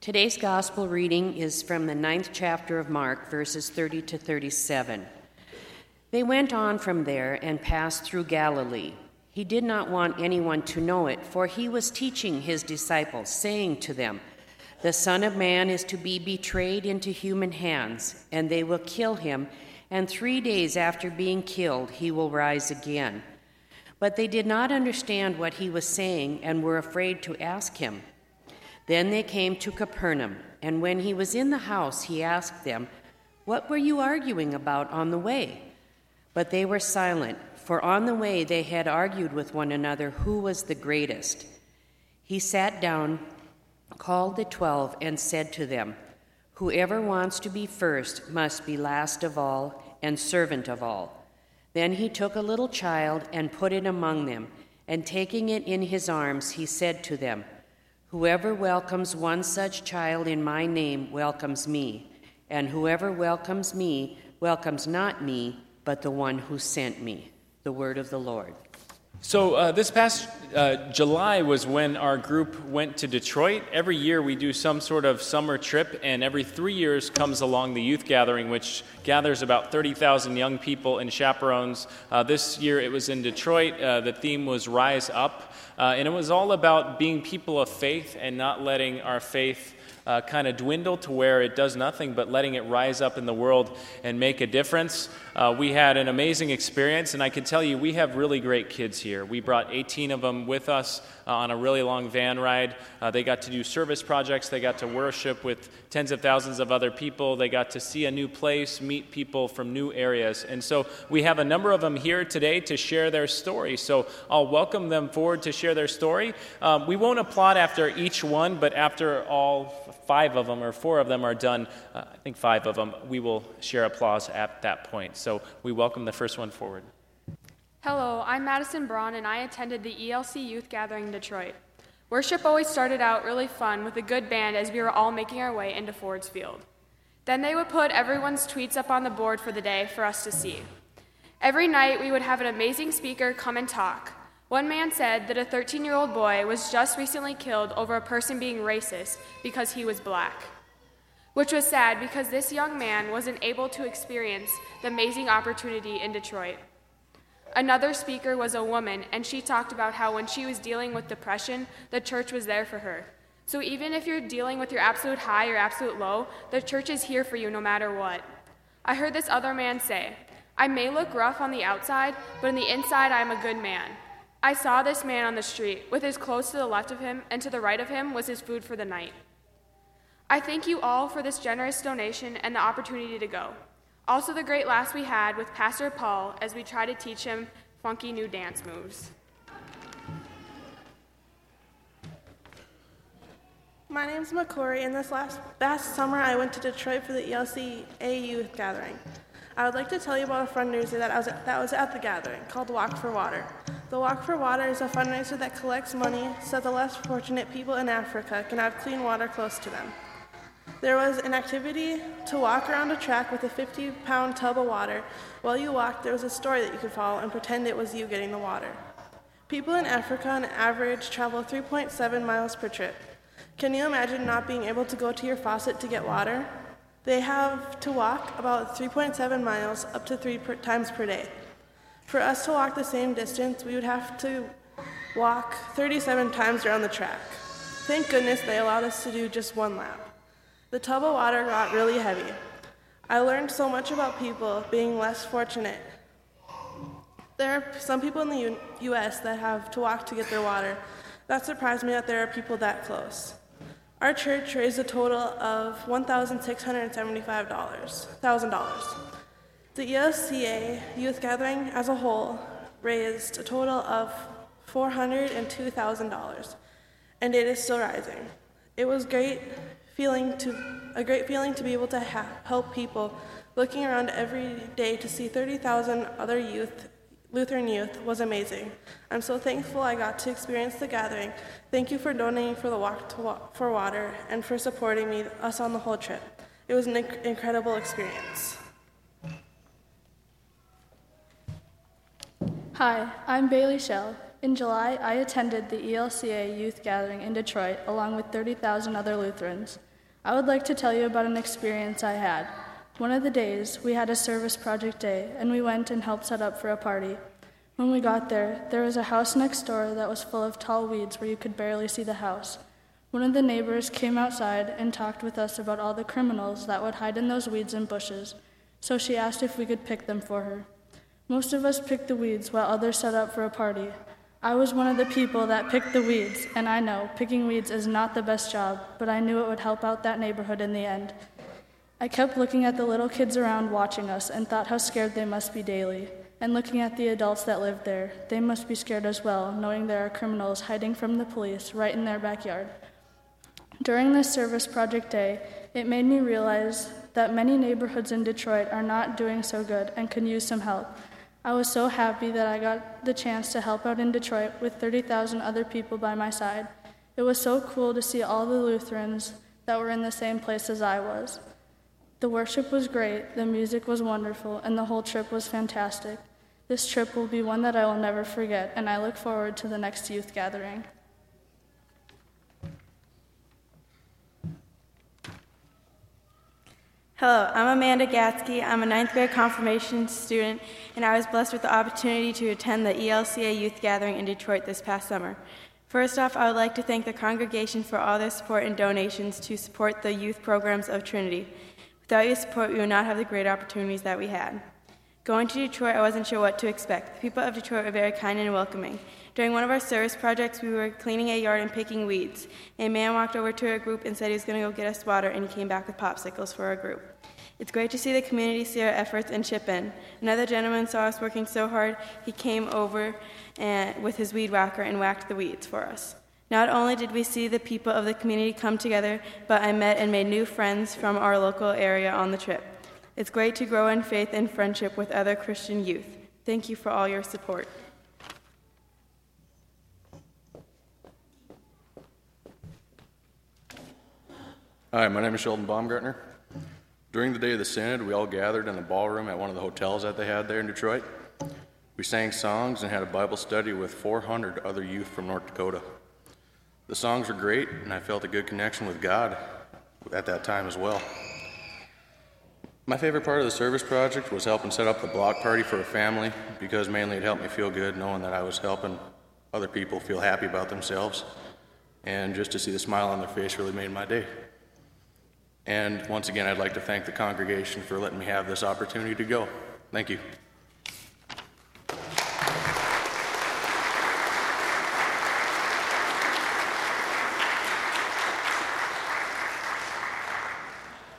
Today's gospel reading is from the 9th chapter of Mark, verses 30 to 37. They went on from there and passed through Galilee. He did not want anyone to know it, for he was teaching his disciples, saying to them, "The Son of Man is to be betrayed into human hands, and they will kill him, and 3 days after being killed, he will rise again." But they did not understand what he was saying and were afraid to ask him. Then they came to Capernaum, and when he was in the house, he asked them, "What were you arguing about on the way?" But they were silent, for on the way they had argued with one another who was the greatest. He sat down, called the 12, and said to them, "Whoever wants to be first must be last of all and servant of all." Then he took a little child and put it among them, and taking it in his arms, he said to them, "Whoever welcomes one such child in my name welcomes me, and whoever welcomes me welcomes not me, but the one who sent me." The word of the Lord. So this past July was when our group went to Detroit. Every year we do some sort of summer trip, and every 3 years comes along the youth gathering, which gathers about 30,000 young people and chaperones. This year it was in Detroit. The theme was Rise Up, and it was all about being people of faith and not letting our faith kind of dwindle to where it does nothing, but letting it rise up in the world and make a difference. We had an amazing experience, and I can tell you we have really great kids here. We brought 18 of them with us on a really long van ride. They got to do service projects. They got to worship with tens of thousands of other people. They got to see a new place, meet people from new areas. And so we have a number of them here today to share their story. So I'll welcome them forward to share their story. We won't applaud after each one, but after all 5 of them or 4 of them are done, I think 5 of them, we will share applause at that point. So we welcome the first one forward. Hello, I'm Madison Braun, and I attended the ELC Youth Gathering in Detroit. Worship always started out really fun with a good band as we were all making our way into Ford's Field. Then they would put everyone's tweets up on the board for the day for us to see. Every night we would have an amazing speaker come and talk. One man said that a 13-year-old boy was just recently killed over a person being racist because he was black, which was sad because this young man wasn't able to experience the amazing opportunity in Detroit. Another speaker was a woman, and she talked about how when she was dealing with depression, the church was there for her. So even if you're dealing with your absolute high or absolute low, the church is here for you no matter what. I heard this other man say, "I may look rough on the outside, but on the inside I am a good man." I saw this man on the street, with his clothes to the left of him, and to the right of him was his food for the night. I thank you all for this generous donation and the opportunity to go. Also the great laughs we had with Pastor Paul as we try to teach him funky new dance moves. My name's McCory, and this last summer I went to Detroit for the ELCA Youth Gathering. I would like to tell you about a fundraiser that was at the gathering, called Walk for Water. The Walk for Water is a fundraiser that collects money so the less fortunate people in Africa can have clean water close to them. There was an activity to walk around a track with a 50-pound tub of water. While you walked, there was a story that you could follow and pretend it was you getting the water. People in Africa on average travel 3.7 miles per trip. Can you imagine not being able to go to your faucet to get water? They have to walk about 3.7 miles up to 3 times per day. For us to walk the same distance, we would have to walk 37 times around the track. Thank goodness they allowed us to do just 1 lap. The tub of water got really heavy. I learned so much about people being less fortunate. There are some people in the U.S. that have to walk to get their water. That surprised me that there are people that close. Our church raised a total of $1,675,000. The ELCA Youth Gathering as a whole raised a total of $402,000, and it is still rising. It was a great feeling to be able to help people. Looking around every day to see 30,000 other Lutheran youth was amazing. I'm so thankful I got to experience the gathering. Thank you for donating for the Walk for Water and for supporting us on the whole trip. It was an incredible experience. Hi, I'm Bailey Schell. In July, I attended the ELCA Youth Gathering in Detroit along with 30,000 other Lutherans. I would like to tell you about an experience I had. One of the days, we had a service project day, and we went and helped set up for a party. When we got there was a house next door that was full of tall weeds where you could barely see the house. One of the neighbors came outside and talked with us about all the criminals that would hide in those weeds and bushes, so she asked if we could pick them for her. Most of us picked the weeds while others set up for a party. I was one of the people that picked the weeds, and I know picking weeds is not the best job, but I knew it would help out that neighborhood in the end. I kept looking at the little kids around watching us and thought how scared they must be daily. And looking at the adults that lived there, they must be scared as well, knowing there are criminals hiding from the police right in their backyard. During this service project day, it made me realize that many neighborhoods in Detroit are not doing so good and could use some help. I was so happy that I got the chance to help out in Detroit with 30,000 other people by my side. It was so cool to see all the Lutherans that were in the same place as I was. The worship was great, the music was wonderful, and the whole trip was fantastic. This trip will be one that I will never forget, and I look forward to the next youth gathering. Hello, I'm Amanda Gatsky. I'm a 9th grade confirmation student, and I was blessed with the opportunity to attend the ELCA youth gathering in Detroit this past summer. First off, I would like to thank the congregation for all their support and donations to support the youth programs of Trinity. Without your support, we would not have the great opportunities that we had. Going to Detroit, I wasn't sure what to expect. The people of Detroit were very kind and welcoming. During one of our service projects, we were cleaning a yard and picking weeds. A man walked over to our group and said he was going to go get us water, and he came back with popsicles for our group. It's great to see the community see our efforts and chip in. Another gentleman saw us working so hard, he came over with his weed whacker and whacked the weeds for us. Not only did we see the people of the community come together, but I met and made new friends from our local area on the trip. It's great to grow in faith and friendship with other Christian youth. Thank you for all your support. Hi, my name is Sheldon Baumgartner. During the day of the Synod, we all gathered in the ballroom at one of the hotels that they had there in Detroit. We sang songs and had a Bible study with 400 other youth from North Dakota. The songs were great, and I felt a good connection with God at that time as well. My favorite part of the service project was helping set up the block party for a family, because mainly it helped me feel good knowing that I was helping other people feel happy about themselves, and just to see the smile on their face really made my day. And once again, I'd like to thank the congregation for letting me have this opportunity to go. Thank you.